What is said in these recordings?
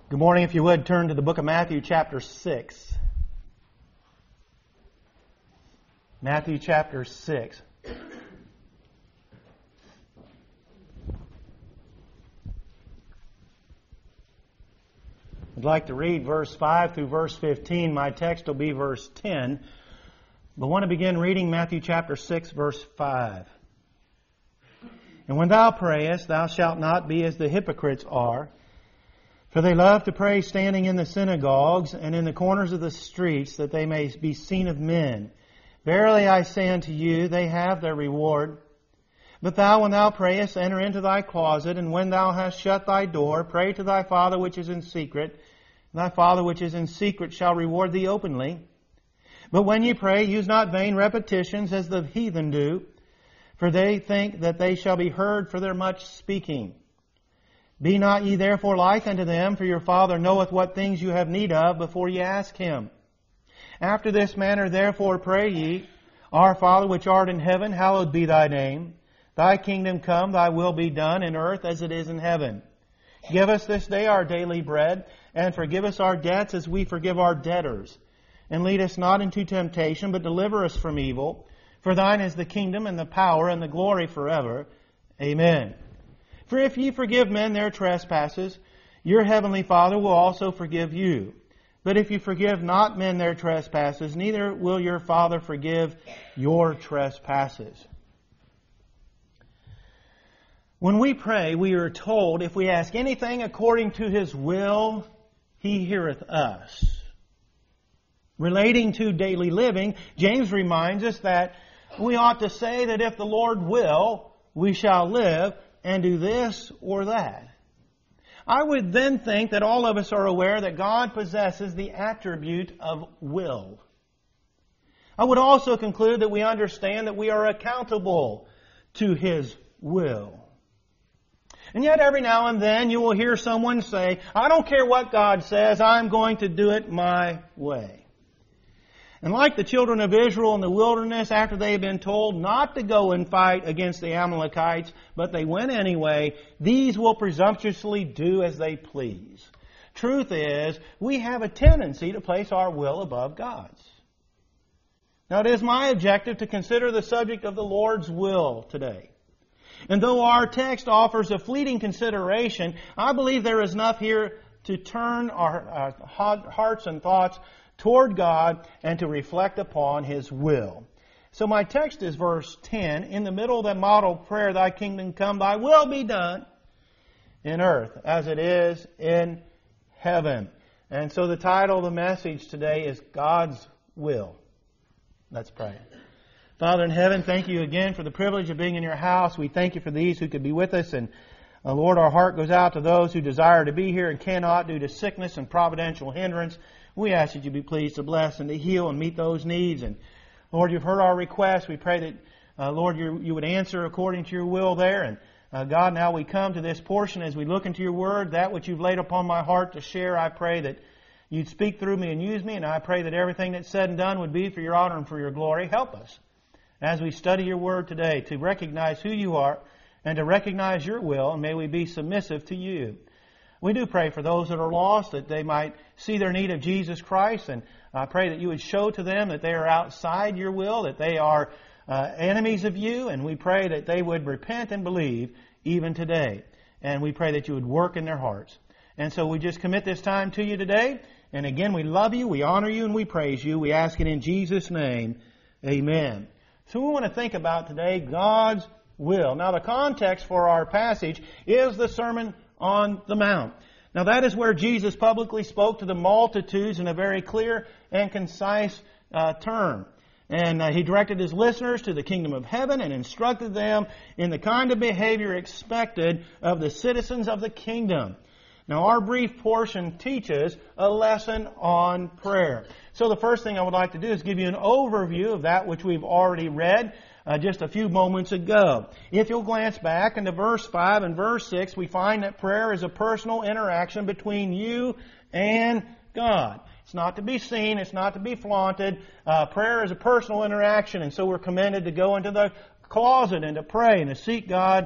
Good morning. If you would, turn to the book of Matthew chapter 6. Matthew chapter 6. I'd like to read verse 5 through verse 15. My text will be verse 10. But I want to begin reading Matthew chapter 6, verse 5. And when thou prayest, thou shalt not be as the hypocrites are, for they love to pray standing in the synagogues and in the corners of the streets, that they may be seen of men. Verily I say unto you, they have their reward. But thou, when thou prayest, enter into thy closet, and when thou hast shut thy door, pray to thy Father which is in secret, and thy Father which is in secret shall reward thee openly. But when ye pray, use not vain repetitions as the heathen do, for they think that they shall be heard for their much speaking. Be not ye therefore like unto them, for your Father knoweth what things you have need of before ye ask Him. After this manner therefore pray ye, Our Father which art in heaven, hallowed be thy name. Thy kingdom come, thy will be done in earth as it is in heaven. Give us this day our daily bread, and forgive us our debts as we forgive our debtors. And lead us not into temptation, but deliver us from evil. For thine is the kingdom and the power and the glory forever. Amen. For if ye forgive men their trespasses, your heavenly Father will also forgive you. But if you forgive not men their trespasses, neither will your Father forgive your trespasses. When we pray, we are told, if we ask anything according to His will, He heareth us. Relating to daily living, James reminds us that we ought to say that if the Lord will, we shall live, and do this or that. I would then think that all of us are aware that God possesses the attribute of will. I would also conclude that we understand that we are accountable to His will. And yet every now and then you will hear someone say, I don't care what God says, I'm going to do it my way. And like the children of Israel in the wilderness, after they had been told not to go and fight against the Amalekites, but they went anyway, these will presumptuously do as they please. Truth is, we have a tendency to place our will above God's. Now it is my objective to consider the subject of the Lord's will today. And though our text offers a fleeting consideration, I believe there is enough here to turn our hearts and thoughts toward God and to reflect upon His will. So my text is verse 10. In the middle of the model prayer, Thy kingdom come, Thy will be done in earth as it is in heaven. And so the title of the message today is God's Will. Let's pray. Father in heaven, thank you again for the privilege of being in your house. We thank you for these who could be with us. And Lord, our heart goes out to those who desire to be here and cannot due to sickness and providential hindrance. We ask that you be pleased to bless and to heal and meet those needs. And Lord, you've heard our request. We pray that, Lord, you would answer according to your will there. And God, now we come to this portion as we look into your word, that which you've laid upon my heart to share. I pray that you'd speak through me and use me. And I pray that everything that's said and done would be for your honor and for your glory. Help us as we study your word today to recognize who you are and to recognize your will. And may we be submissive to you. We do pray for those that are lost, that they might see their need of Jesus Christ. And I pray that you would show to them that they are outside your will, that they are enemies of you. And we pray that they would repent and believe even today. And we pray that you would work in their hearts. And so we just commit this time to you today. And again, we love you, we honor you, and we praise you. We ask it in Jesus' name. Amen. So we want to think about today God's will. Now the context for our passage is the Sermon on the Mount. Now that is where Jesus publicly spoke to the multitudes in a very clear and concise term. And He directed His listeners to the kingdom of heaven and instructed them in the kind of behavior expected of the citizens of the kingdom. Now our brief portion teaches a lesson on prayer. So the first thing I would like to do is give you an overview of that which we've already read just a few moments ago. If you'll glance back into verse 5 and verse 6, we find that prayer is a personal interaction between you and God. It's not to be seen. It's not to be flaunted. Prayer is a personal interaction, and so we're commended to go into the closet and to pray and to seek God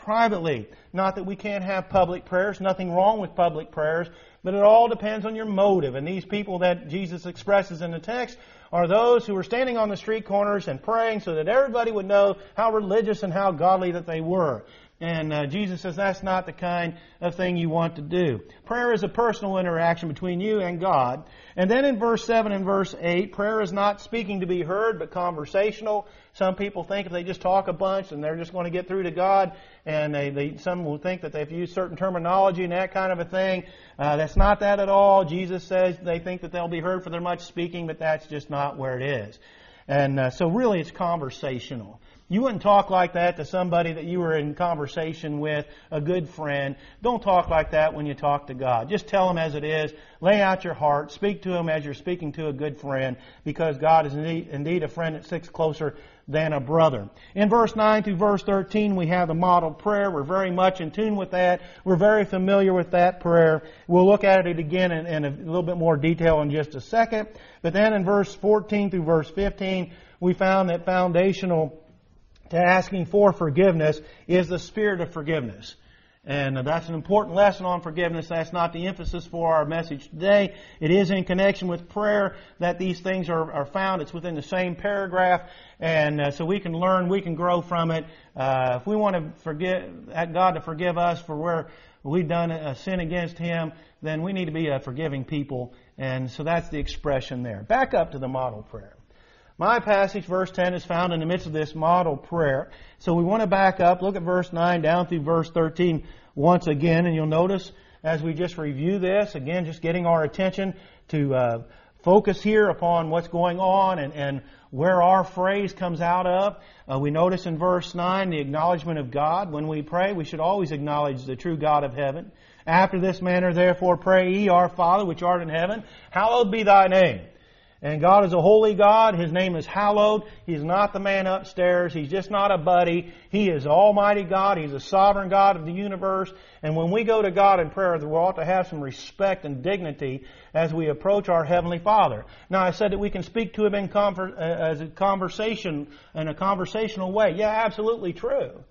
privately. Not that we can't have public prayers, nothing wrong with public prayers, but it all depends on your motive. And these people that Jesus expresses in the text are those who were standing on the street corners and praying so that everybody would know how religious and how godly that they were. And Jesus says that's not the kind of thing you want to do. Prayer is a personal interaction between you and God. And then in verse 7 and verse 8, prayer is not speaking to be heard, but conversational. Some people think if they just talk a bunch and they're just going to get through to God, and some will think that they've used certain terminology and that kind of a thing. That's not that at all. Jesus says they think that they'll be heard for their much speaking, but that's just not where it is. And so really it's conversational. You wouldn't talk like that to somebody that you were in conversation with, a good friend. Don't talk like that when you talk to God. Just tell Him as it is. Lay out your heart. Speak to Him as you're speaking to a good friend, because God is indeed a friend that sticks closer than a brother. In verse 9 through verse 13, we have the model prayer. We're very much in tune with that. We're very familiar with that prayer. We'll look at it again in a little bit more detail in just a second. But then in verse 14 through verse 15, we found that foundational to asking for forgiveness is the spirit of forgiveness. And that's an important lesson on forgiveness. That's not the emphasis for our message today. It is in connection with prayer that these things are found. It's within the same paragraph. And so we can learn, we can grow from it. If we want to ask God to forgive us for where we've done a sin against Him, then we need to be a forgiving people. And so that's the expression there. Back up to the model prayer. My passage, verse 10, is found in the midst of this model prayer. So we want to back up, look at verse 9 down through verse 13 once again. And you'll notice as we just review this, again, just getting our attention to focus here upon what's going on and where our phrase comes out of. We notice in verse 9 the acknowledgement of God. When we pray, we should always acknowledge the true God of heaven. After this manner, therefore, pray ye, Our Father, which art in heaven, hallowed be thy name. And God is a holy God. His name is hallowed. He's not the man upstairs. He's just not a buddy. He is Almighty God. He's a sovereign God of the universe. And when we go to God in prayer, we ought to have some respect and dignity as we approach our Heavenly Father. Now, I said that we can speak to Him as a conversation, in a conversational way. Yeah, absolutely true.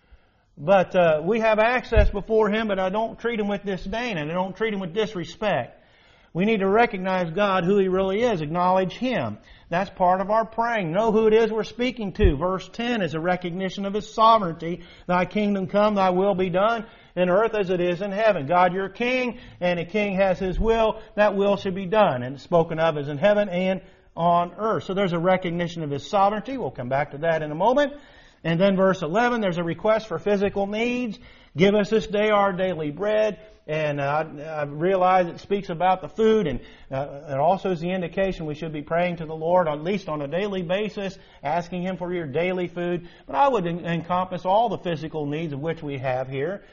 But we have access before Him, but I don't treat Him with disdain, and I don't treat Him with disrespect. We need to recognize God, who He really is, acknowledge Him. That's part of our praying. Know who it is we're speaking to. Verse 10 is a recognition of His sovereignty. Thy kingdom come, Thy will be done, in earth as it is in heaven. God, you're King, and a King has His will. That will should be done, and spoken of as in heaven and on earth. So there's a recognition of His sovereignty. We'll come back to that in a moment. And then verse 11, there's a request for physical needs. Give us this day our daily bread. And I realize it speaks about the food, and it also is the indication we should be praying to the Lord, at least on a daily basis, asking Him for your daily food. But I would encompass all the physical needs of which we have here.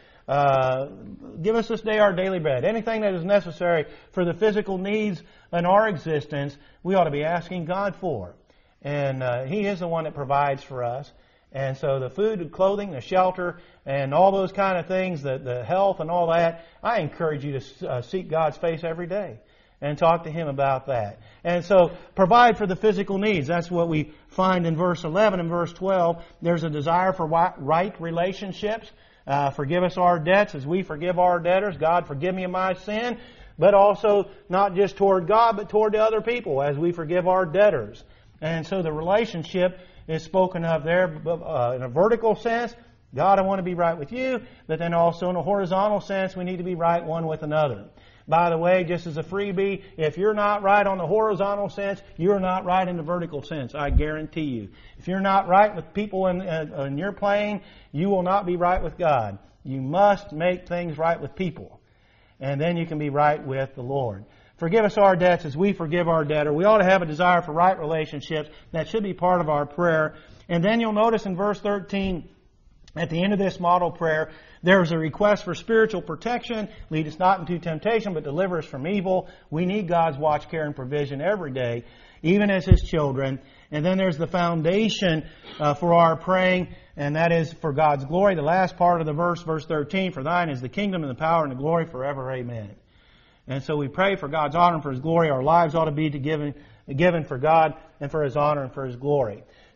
Give us this day our daily bread. Anything that is necessary for the physical needs in our existence, we ought to be asking God for. And He is the one that provides for us. And so the food, the clothing, the shelter, and all those kind of things, the health and all that, I encourage you to seek God's face every day and talk to Him about that. And so provide for the physical needs. That's what we find in verse 11 and verse 12. There's a desire for right relationships. Forgive us our debts as we forgive our debtors. God, forgive me of my sin. But also not just toward God, but toward the other people as we forgive our debtors. And so the relationship is spoken of there in a vertical sense. God, I want to be right with you. But then also in a horizontal sense, we need to be right one with another. By the way, just as a freebie, if you're not right on the horizontal sense, you're not right in the vertical sense. I guarantee you. If you're not right with people in your plane, you will not be right with God. You must make things right with people. And then you can be right with the Lord. Forgive us our debts as we forgive our debtor. We ought to have a desire for right relationships. That should be part of our prayer. And then you'll notice in verse 13, at the end of this model prayer, there is a request for spiritual protection. Lead us not into temptation, but deliver us from evil. We need God's watch, care, and provision every day, even as His children. And then there's the foundation for our praying, and that is for God's glory. The last part of the verse 13, for thine is the kingdom and the power and the glory forever. Amen. And so we pray for God's honor and for His glory. Our lives ought to be given for God and for His honor and for His glory.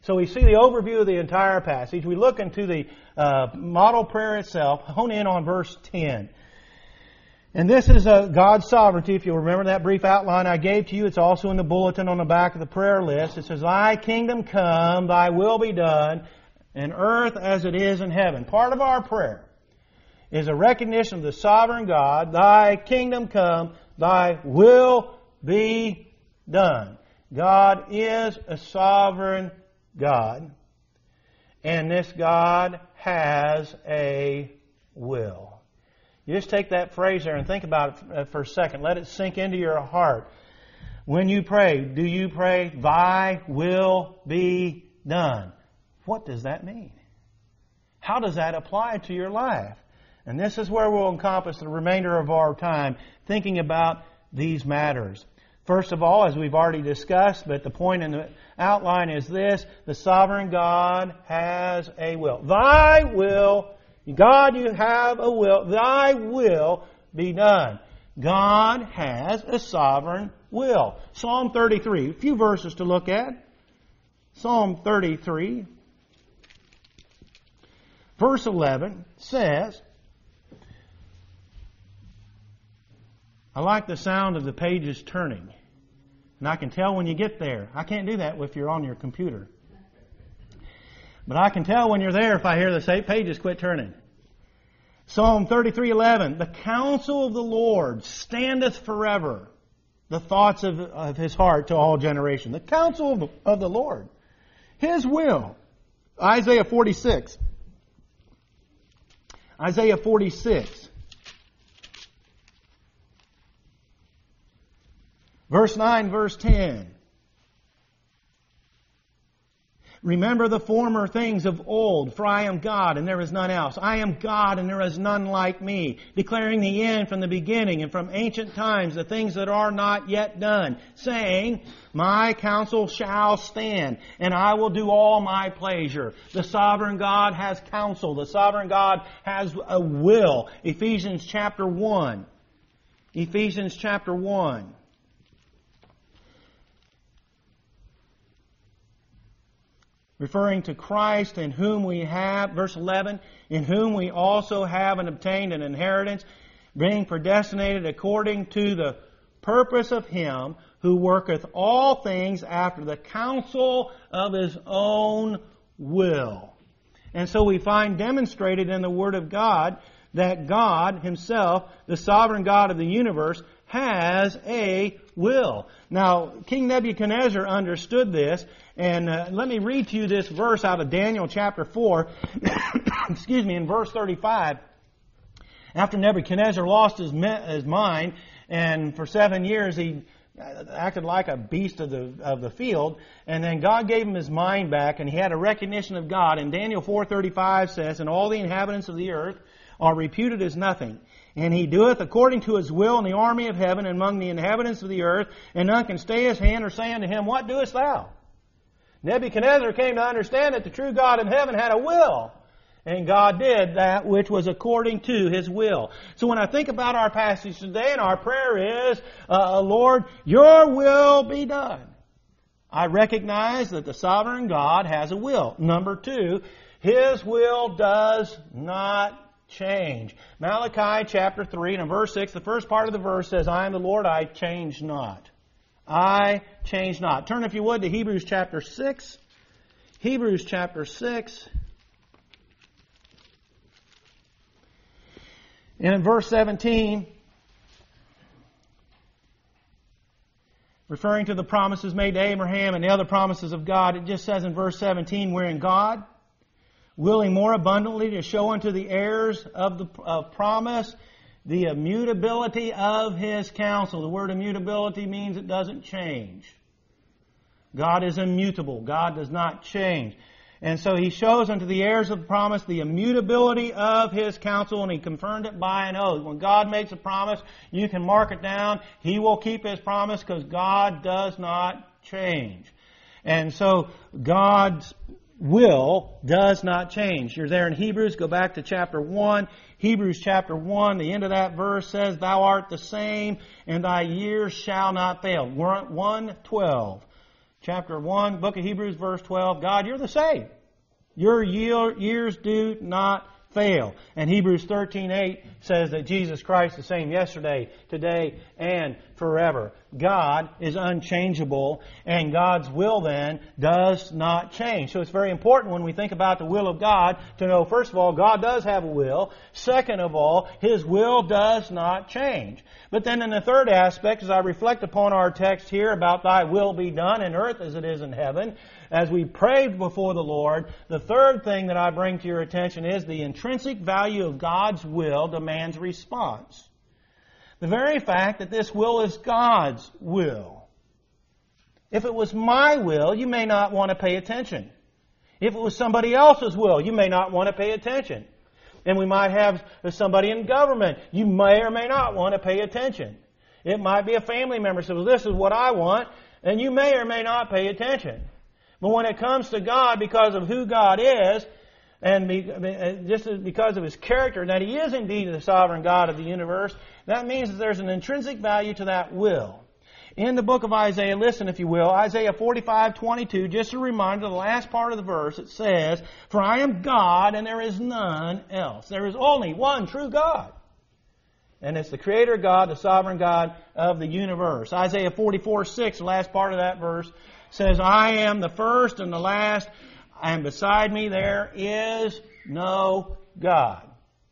So we see the overview of the entire passage. We look into the model prayer itself, hone in on verse 10. And this is God's sovereignty. If you'll remember that brief outline I gave to you, it's also in the bulletin on the back of the prayer list. It says, Thy kingdom come, Thy will be done, in earth as it is in heaven. Part of our prayer is a recognition of the sovereign God. Thy kingdom come, Thy will be done. God is a sovereign God. And this God has a will. You just take that phrase there and think about it for a second. Let it sink into your heart. When you pray, do you pray, Thy will be done? What does that mean? How does that apply to your life? And this is where we'll encompass the remainder of our time thinking about these matters. First of all, as we've already discussed, but the point in the outline is this: the sovereign God has a will. Thy will, God, you have a will. Thy will be done. God has a sovereign will. Psalm 33, a few verses to look at. Psalm 33, verse 11 says, I like the sound of the pages turning. And I can tell when you get there. I can't do that if you're on your computer. But I can tell when you're there if I hear the pages quit turning. Psalm 33:11. The counsel of the Lord standeth forever. The thoughts of His heart to all generations. The counsel of the Lord. His will. Isaiah 46. Isaiah 46. Verse 9, verse 10. Remember the former things of old, for I am God and there is none else. I am God and there is none like me, declaring the end from the beginning and from ancient times the things that are not yet done, saying, My counsel shall stand, and I will do all my pleasure. The sovereign God has counsel. The sovereign God has a will. Ephesians chapter 1. Ephesians chapter 1. Referring to Christ, in whom we have, verse 11, in whom we also have and obtained an inheritance, being predestinated according to the purpose of Him who worketh all things after the counsel of His own will. And so we find demonstrated in the Word of God that God Himself, the sovereign God of the universe, has a will. Now, King Nebuchadnezzar understood this, and let me read to you this verse out of Daniel chapter 4, excuse me, in verse 35. After Nebuchadnezzar lost his mind, and for 7 years he acted like a beast of the field, and then God gave him his mind back, and he had a recognition of God. And Daniel 4:35 says, And all the inhabitants of the earth are reputed as nothing. And He doeth according to His will in the army of heaven and among the inhabitants of the earth, and none can stay His hand or say unto Him, What doest thou? Nebuchadnezzar came to understand that the true God in heaven had a will. And God did that which was according to His will. So when I think about our passage today, and our prayer is, Lord, Your will be done. I recognize that the sovereign God has a will. Number 2, His will does not change. Malachi chapter 3 and in verse 6, the first part of the verse says, I am the Lord, I change not. I change not. Turn, if you would, to Hebrews chapter 6. Hebrews chapter 6. And in verse 17, referring to the promises made to Abraham and the other promises of God, it just says in verse 17, wherein God, willing more abundantly to show unto the heirs of promise the immutability of His counsel. The word immutability means it doesn't change. God is immutable. God does not change. And so He shows unto the heirs of the promise the immutability of His counsel, and He confirmed it by an oath. When God makes a promise, you can mark it down. He will keep His promise because God does not change. And so God's will does not change. You're there in Hebrews. Go back to chapter 1. Hebrews chapter 1, the end of that verse says, Thou art the same, and thy years shall not fail. 1:12. chapter 1, book of Hebrews, verse 12, God, you're the same. Your years do not fail. And Hebrews 13:8 says that Jesus Christ is the same yesterday, today, and forever. God is unchangeable, and God's will then does not change. So it's very important when we think about the will of God to know, first of all, God does have a will. Second of all, His will does not change. But then in the third aspect, as I reflect upon our text here about Thy will be done in earth as it is in heaven, as we prayed before the Lord, the third thing that I bring to your attention is the intrinsic value of God's will demands response. The very fact that this will is God's will. If it was my will, you may not want to pay attention. If it was somebody else's will, you may not want to pay attention. And we might have somebody in government. You may or may not want to pay attention. It might be a family member who says, well, this is what I want, and you may or may not pay attention. But when it comes to God, because of who God is, and just because of His character, that He is indeed the sovereign God of the universe, that means that there's an intrinsic value to that will. In the book of Isaiah, listen if you will, Isaiah 45:22, just a reminder, the last part of the verse, it says, "For I am God and there is none else." There is only one true God. And it's the Creator God, the sovereign God of the universe. Isaiah 44:6, the last part of that verse, says, "I am the first and the last, and beside me there is no God."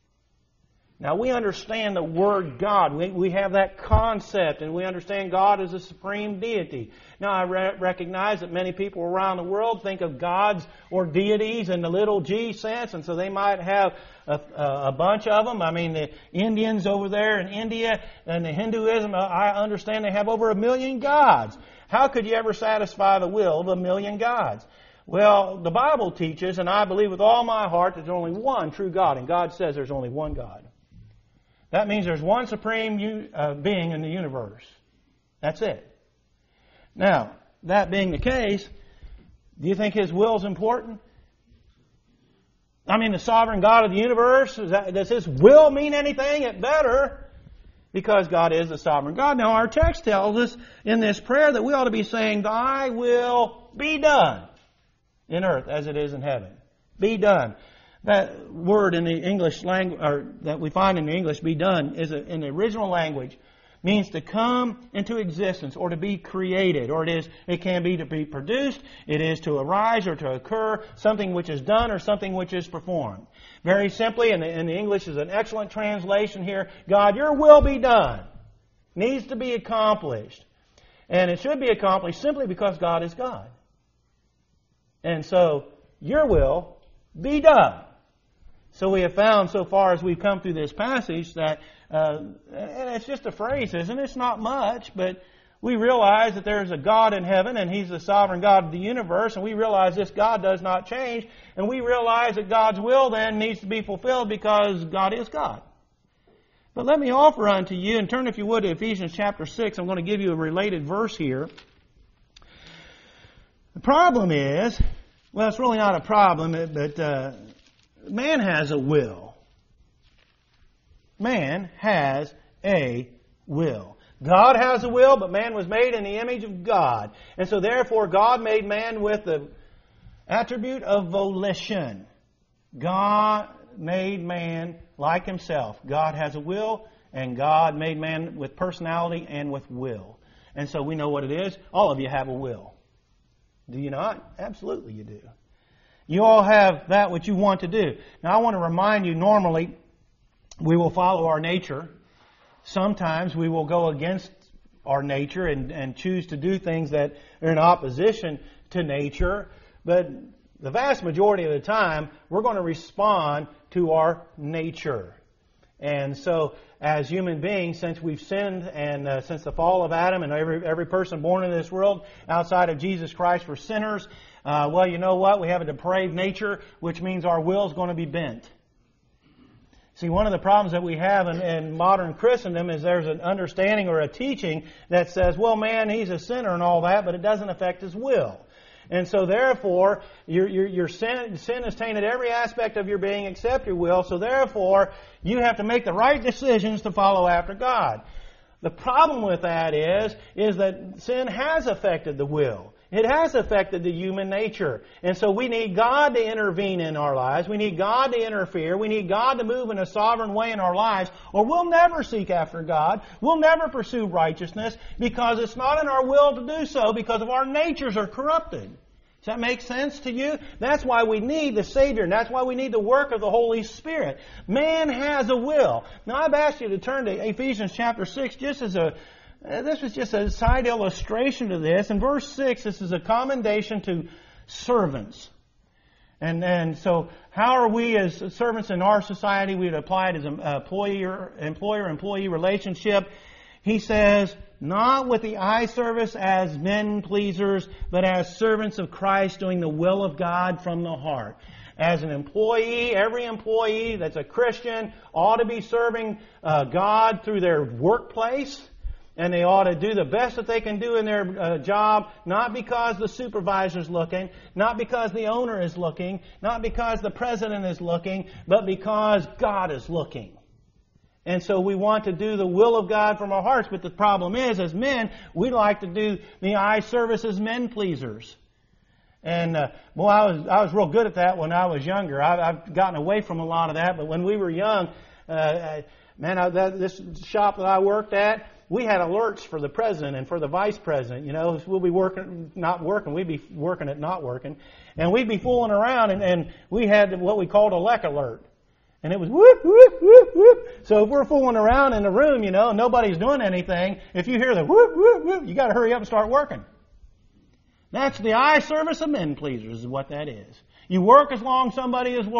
Now we understand the word God. We have that concept, and we understand God as a supreme deity. Now I recognize that many people around the world think of gods or deities in the little g sense, and so they might have a bunch of them. I mean, the Indians over there in India and the Hinduism, I understand they have over 1 million gods. How could you ever satisfy the will of 1 million gods? Well, the Bible teaches, and I believe with all my heart, that there's only one true God, and God says there's only one God. That means there's one supreme being in the universe. That's it. Now, that being the case, do you think His will is important? I mean, the sovereign God of the universe, does His will mean anything? It better, because God is the sovereign God. Now, our text tells us in this prayer that we ought to be saying, "Thy will be done in earth as it is in heaven." Be done. That word in the English language, or that we find in the English, "be done," is in the original language, means to come into existence or to be created, or it can be to be produced, it is to arise or to occur, something which is done or something which is performed. Very simply, and the English is an excellent translation here, God, your will be done. Needs to be accomplished. And it should be accomplished simply because God is God. And so, your will be done. So we have found, so far as we've come through this passage, that, and it's just a phrase, isn't it? It's not much, but we realize that there's a God in heaven, and He's the sovereign God of the universe, and we realize this God does not change, and we realize that God's will then needs to be fulfilled because God is God. But let me offer unto you, and turn if you would to Ephesians chapter 6, I'm going to give you a related verse here. The problem is, well, it's really not a problem, but man has a will. Man has a will. God has a will, but man was made in the image of God. And so therefore God made man with the attribute of volition. God made man like Himself. God has a will, and God made man with personality and with will. And so we know what it is. All of you have a will. Do you not? Absolutely you do. You all have that which you want to do. Now I want to remind you, normally we will follow our nature. Sometimes we will go against our nature and choose to do things that are in opposition to nature. But the vast majority of the time, we're going to respond to our nature. And so, as human beings, since we've sinned and since the fall of Adam, and every person born into this world outside of Jesus Christ were sinners, well, you know what? We have a depraved nature, which means our will is going to be bent. See, one of the problems that we have in modern Christendom is there's an understanding or a teaching that says, well, man, he's a sinner and all that, but it doesn't affect his will. And so therefore, your sin has tainted every aspect of your being except your will. So therefore, you have to make the right decisions to follow after God. The problem with that is that sin has affected the will. It has affected the human nature. And so we need God to intervene in our lives. We need God to interfere. We need God to move in a sovereign way in our lives, or we'll never seek after God. We'll never pursue righteousness because it's not in our will to do so because of our natures are corrupted. Does that make sense to you? That's why we need the Savior, and that's why we need the work of the Holy Spirit. Man has a will. Now I've asked you to turn to Ephesians chapter 6 just as this was just a side illustration to this. In verse 6, this is a commendation to servants. And so how are we as servants in our society? We'd apply it as an employer-employee relationship. He says, not with the eye service as men pleasers, but as servants of Christ doing the will of God from the heart. As an employee, every employee that's a Christian ought to be serving God through their workplace. And they ought to do the best that they can do in their job, not because the supervisor's looking, not because the owner is looking, not because the president is looking, but because God is looking. And so we want to do the will of God from our hearts. But the problem is, as men, we like to do the eye service as men pleasers. And I was real good at that when I was younger. I've gotten away from a lot of that. But when we were young, this shop that I worked at, we had alerts for the president and for the vice president. You know, we'll be working, not working. We'd be working at not working. And we'd be fooling around, and we had what we called a LEC alert. And it was whoop, whoop, whoop, whoop. So if we're fooling around in the room, you know, and nobody's doing anything, if you hear the whoop, whoop, whoop, you got to hurry up and start working. That's the eye service of men pleasers is what that is. You work as long as somebody is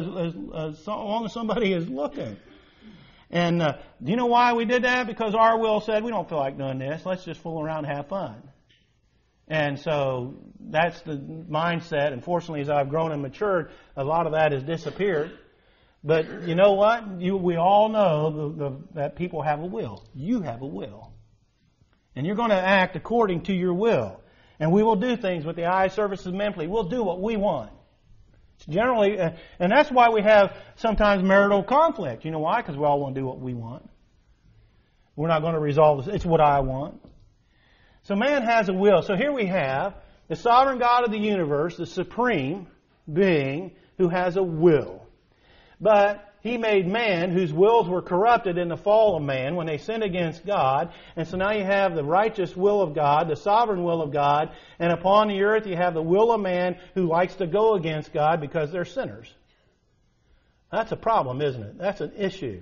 long as somebody is looking. And do you know why we did that? Because our will said, we don't feel like doing this. Let's just fool around and have fun. And so that's the mindset. Unfortunately, as I've grown and matured, a lot of that has disappeared. But you know what? We all know that people have a will. You have a will. And you're going to act according to your will. And we will do things with the eye services mentally. We'll do what we want. Generally, and that's why we have sometimes marital conflict. You know why? Because we all want to do what we want. We're not going to resolve this. It's what I want. So man has a will. So here we have the sovereign God of the universe, the supreme being who has a will. But He made man whose wills were corrupted in the fall of man when they sinned against God. And so now you have the righteous will of God, the sovereign will of God. And upon the earth you have the will of man who likes to go against God because they're sinners. That's a problem, isn't it? That's an issue.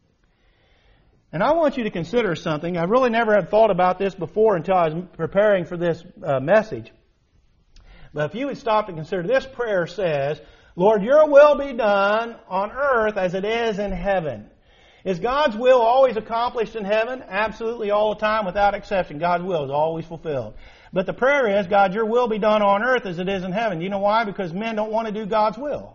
And I want you to consider something. I really never had thought about this before until I was preparing for this message. But if you would stop to consider, this prayer says, Lord, your will be done on earth as it is in heaven. Is God's will always accomplished in heaven? Absolutely, all the time, without exception. God's will is always fulfilled. But the prayer is, God, your will be done on earth as it is in heaven. You know why? Because men don't want to do God's will.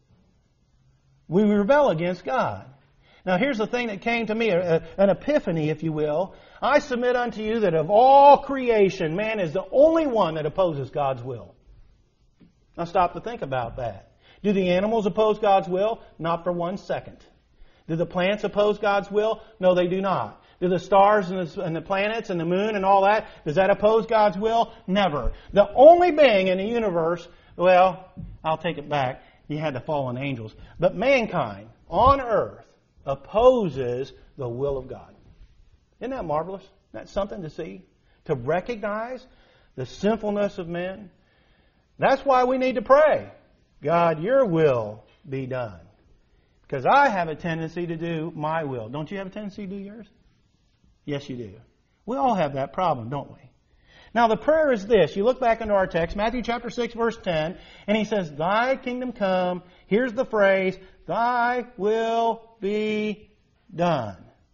We rebel against God. Now here's the thing that came to me, an epiphany, if you will. I submit unto you that of all creation, man is the only one that opposes God's will. Now stop to think about that. Do the animals oppose God's will? Not for 1 second. Do the plants oppose God's will? No, they do not. Do the stars and the planets and the moon and all that, does that oppose God's will? Never. The only being in the universe, well, I'll take it back. You had the fallen angels. But mankind on earth opposes the will of God. Isn't that marvelous? Isn't that something to see? To recognize the sinfulness of men? That's why we need to pray. God, your will be done. Because I have a tendency to do my will. Don't you have a tendency to do yours? Yes, you do. We all have that problem, don't we? Now, the prayer is this. You look back into our text, Matthew chapter 6, verse 10, and he says, Thy kingdom come. Here's the phrase, Thy will be done.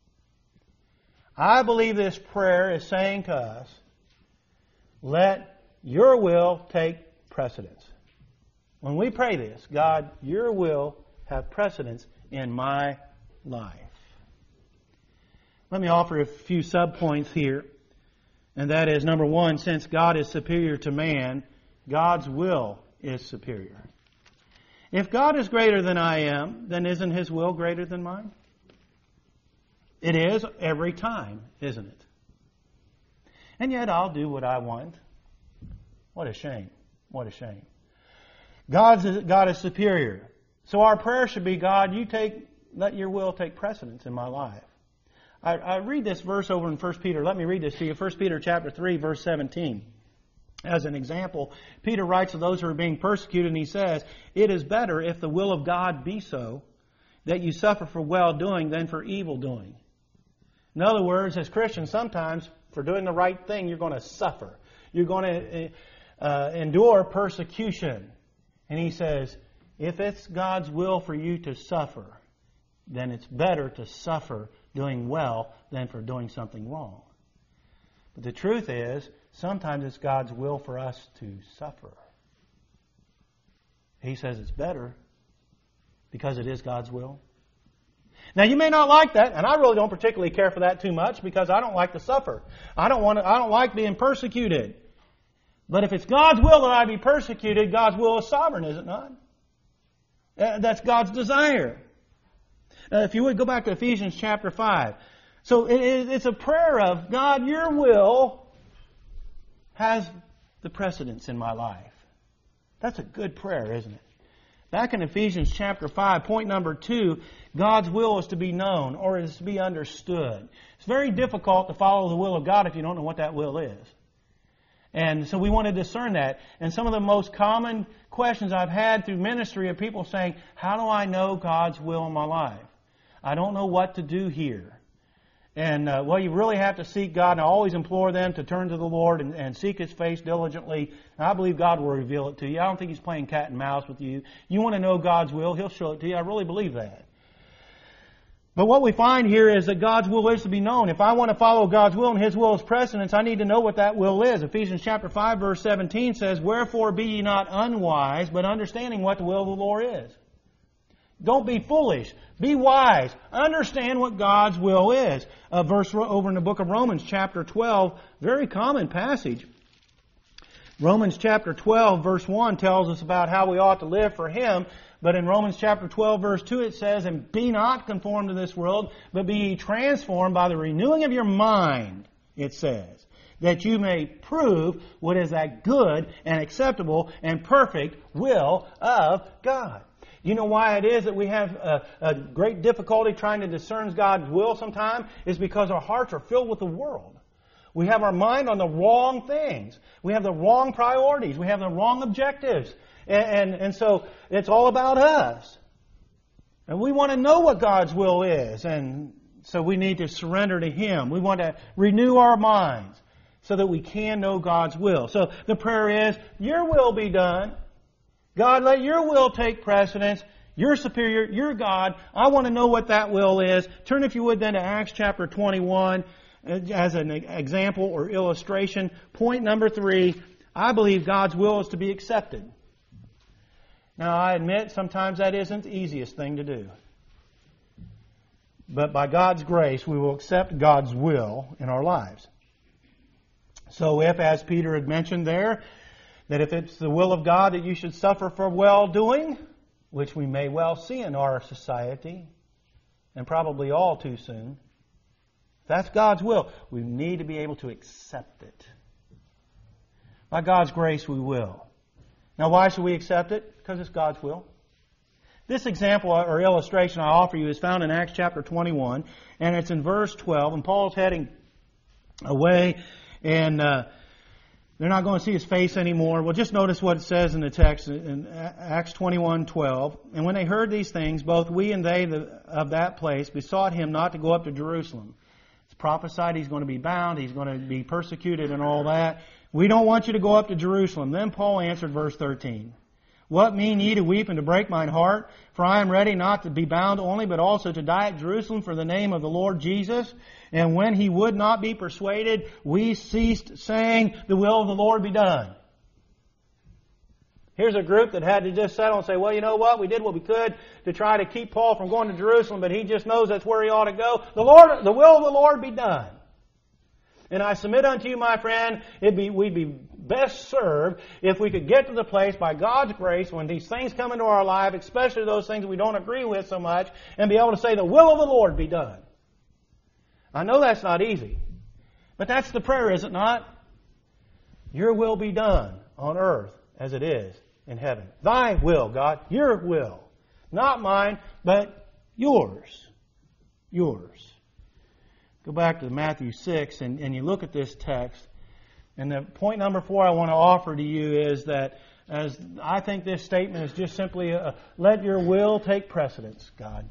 I believe this prayer is saying to us, let your will take precedence. When we pray this, God, your will have precedence in my life. Let me offer a few subpoints here. And that is, number one, since God is superior to man, God's will is superior. If God is greater than I am, then isn't His will greater than mine? It is every time, isn't it? And yet I'll do what I want. What a shame. What a shame. God is superior. So our prayer should be, God, let your will take precedence in my life. I read this verse over in 1 Peter. Let me read this to you. 1 Peter chapter 3, verse 17. As an example, Peter writes to those who are being persecuted, and he says, "It is better, if the will of God be so, that you suffer for well-doing than for evil-doing." In other words, as Christians, sometimes for doing the right thing, you're going to suffer. You're going to endure persecution. And he says, if it's God's will for you to suffer, then it's better to suffer doing well than for doing something wrong. But the truth is, sometimes it's God's will for us to suffer. He says it's better because it is God's will. Now you may not like that, and I really don't particularly care for that too much because I don't like to suffer. I don't like being persecuted. But if it's God's will that I be persecuted, God's will is sovereign, is it not? That's God's desire. If you would go back to Ephesians chapter 5. So it's a prayer of, God, your will has the precedence in my life. That's a good prayer, isn't it? Back in Ephesians chapter 5, point number 2, God's will is to be known or is to be understood. It's very difficult to follow the will of God if you don't know what that will is. And so we want to discern that. And some of the most common questions I've had through ministry are people saying, how do I know God's will in my life? I don't know what to do here. And, you really have to seek God. And I always implore them to turn to the Lord and seek His face diligently. And I believe God will reveal it to you. I don't think He's playing cat and mouse with you. You want to know God's will, He'll show it to you. I really believe that. But what we find here is that God's will is to be known. If I want to follow God's will and His will is precedence, I need to know what that will is. Ephesians chapter 5 verse 17 says, "Wherefore be ye not unwise, but understanding what the will of the Lord is." Don't be foolish. Be wise. Understand what God's will is. A verse over in the book of Romans chapter 12, very common passage. Romans chapter 12 verse 1 tells us about how we ought to live for Him. But in Romans chapter 12 verse 2 it says, "And be not conformed to this world, but be ye transformed by the renewing of your mind," it says, "that you may prove what is that good and acceptable and perfect will of God." You know why it is that we have a great difficulty trying to discern God's will sometimes? Is because our hearts are filled with the world. We have our mind on the wrong things. We have the wrong priorities. We have the wrong objectives. And so it's all about us. And we want to know what God's will is. And so we need to surrender to Him. We want to renew our minds so that we can know God's will. So the prayer is, your will be done. God, let your will take precedence. You're superior. You're God. I want to know what that will is. Turn, if you would, then to Acts chapter 21 as an example or illustration. Point number 3, I believe God's will is to be accepted. Now, I admit sometimes that isn't the easiest thing to do. But by God's grace, we will accept God's will in our lives. So if, as Peter had mentioned there, that if it's the will of God that you should suffer for well-doing, which we may well see in our society, and probably all too soon, if that's God's will, we need to be able to accept it. By God's grace, we will. Now, why should we accept it? Because it's God's will. This example or illustration I offer you is found in Acts chapter 21, and it's in verse 12, and Paul's heading away, and they're not going to see his face anymore. Well, just notice what it says in the text in Acts 21:12. "And when they heard these things, both we and they of that place besought him not to go up to Jerusalem." It's prophesied he's going to be bound, he's going to be persecuted and all that. "We don't want you to go up to Jerusalem." Then Paul answered, verse 13, "What mean ye to weep and to break mine heart? For I am ready not to be bound only, but also to die at Jerusalem for the name of the Lord Jesus." And when he would not be persuaded, we ceased, saying, "The will of the Lord be done." Here's a group that had to just settle and say, well, you know what? We did what we could to try to keep Paul from going to Jerusalem, but he just knows that's where he ought to go. The will of the Lord be done. And I submit unto you, my friend, we'd be best served if we could get to the place by God's grace when these things come into our life, especially those things we don't agree with so much, and be able to say, the will of the Lord be done. I know that's not easy, but that's the prayer, is it not? Your will be done. on earth as it is in heaven. Thy will, God, your will. Not mine, but yours. Yours. Go back to Matthew 6 and you look at this text. And the point number 4 I want to offer to you is that as I think this statement is just simply let your will take precedence, God.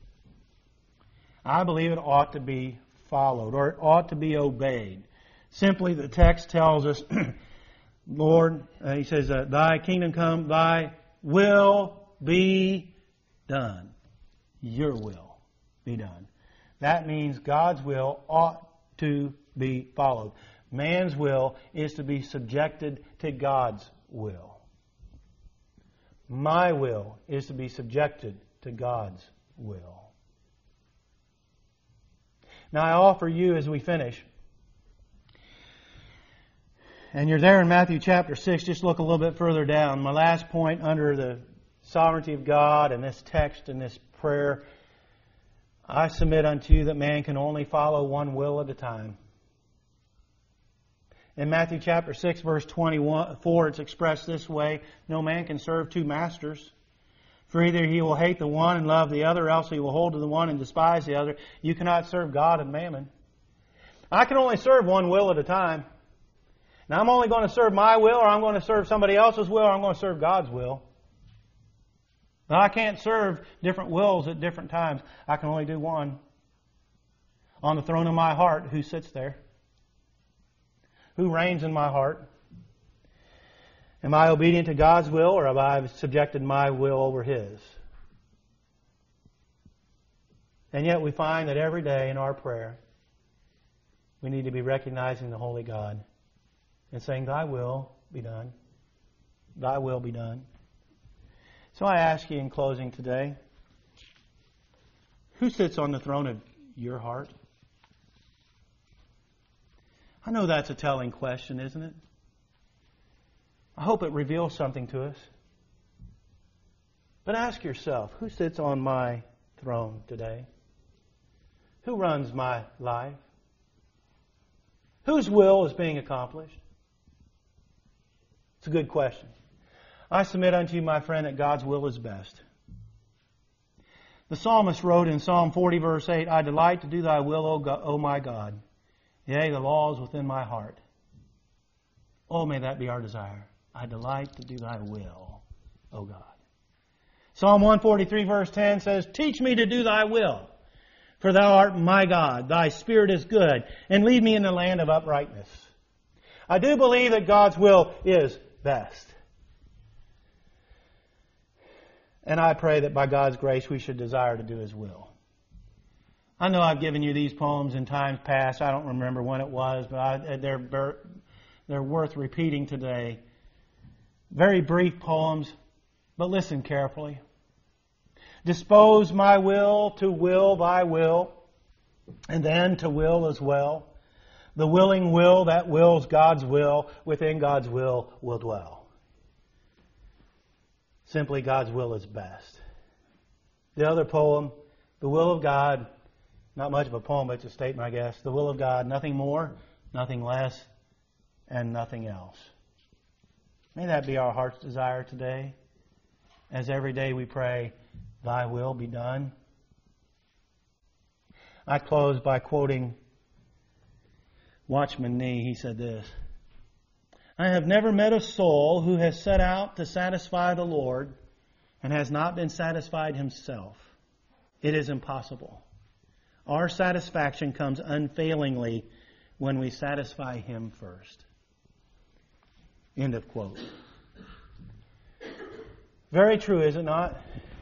I believe it ought to be followed or it ought to be obeyed. Simply the text tells us, Lord, he says, thy kingdom come, thy will be done. Your will be done. That means God's will ought to be followed. Man's will is to be subjected to God's will. My will is to be subjected to God's will. Now I offer you as we finish, and you're there in Matthew chapter 6, just look a little bit further down. My last point under the sovereignty of God and this text and this prayer, I submit unto you that man can only follow one will at a time. In Matthew chapter 6, verse 24, it's expressed this way, no man can serve two masters. For either he will hate the one and love the other, or else he will hold to the one and despise the other. You cannot serve God and mammon. I can only serve one will at a time. Now I'm only going to serve my will, or I'm going to serve somebody else's will, or I'm going to serve God's will. Now I can't serve different wills at different times. I can only do one. On the throne of my heart, who sits there? Who reigns in my heart? Am I obedient to God's will, or have I subjected my will over His? And yet we find that every day in our prayer, we need to be recognizing the Holy God and saying, Thy will be done. Thy will be done. So I ask you in closing today, who sits on the throne of your heart? I know that's a telling question, isn't it? I hope it reveals something to us. But ask yourself, who sits on my throne today? Who runs my life? Whose will is being accomplished? It's a good question. I submit unto you, my friend, that God's will is best. The psalmist wrote in Psalm 40, verse 8, I delight to do thy will, O my God. Yea, the law is within my heart. Oh, may that be our desire. I delight to do thy will, O God. Psalm 143, verse 10 says, Teach me to do thy will, for thou art my God. Thy spirit is good, and lead me in the land of uprightness. I do believe that God's will is best. And I pray that by God's grace we should desire to do His will. I know I've given you these poems in times past. I don't remember when it was, but they're worth repeating today. Very brief poems, but listen carefully. Dispose my will to will thy will, and then to will as well. The willing will that wills God's will, within God's will dwell. Simply, God's will is best. The other poem, the will of God, not much of a poem, but it's a statement, I guess. The will of God, nothing more, nothing less, and nothing else. May that be our heart's desire today, as every day we pray, Thy will be done. I close by quoting Watchman Nee. He said this, I have never met a soul who has set out to satisfy the Lord and has not been satisfied himself. It is impossible. Our satisfaction comes unfailingly when we satisfy Him first. End of quote. Very true, is it not?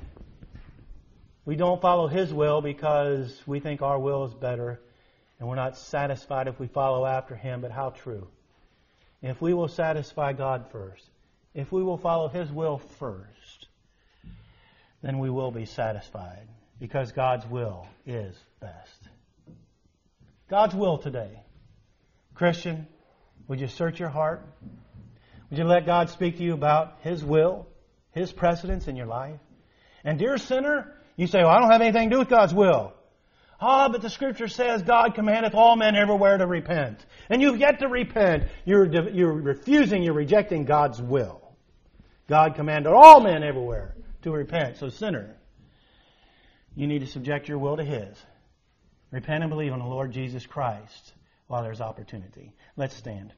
We don't follow His will because we think our will is better, and we're not satisfied if we follow after Him, but how true. If we will satisfy God first, if we will follow His will first, then we will be satisfied, because God's will is best. God's will today. Christian, would you search your heart? Would you let God speak to you about His will, His precedence in your life? And dear sinner, you say, well, I don't have anything to do with God's will. But the Scripture says God commandeth all men everywhere to repent. And you've yet to repent. You're refusing, you're rejecting God's will. God commanded all men everywhere to repent. So sinner, you need to subject your will to His. Repent and believe on the Lord Jesus Christ while there's opportunity. Let's stand.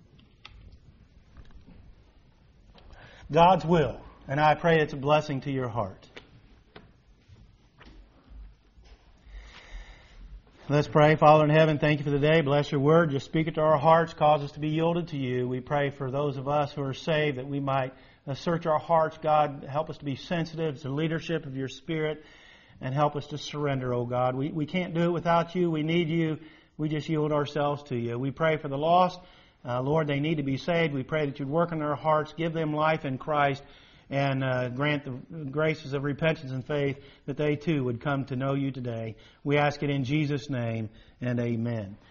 God's will. And I pray it's a blessing to your heart. Let's pray. Father in heaven, thank you for the day. Bless your word. Just speak it to our hearts. Cause us to be yielded to you. We pray for those of us who are saved that we might search our hearts. God, help us to be sensitive to the leadership of your Spirit and help us to surrender, oh God. We can't do it without you. We need you. We just yield ourselves to you. We pray for the lost. Lord, they need to be saved. We pray that you'd work in their hearts, give them life in Christ, and grant the graces of repentance and faith that they too would come to know you today. We ask it in Jesus' name, and amen.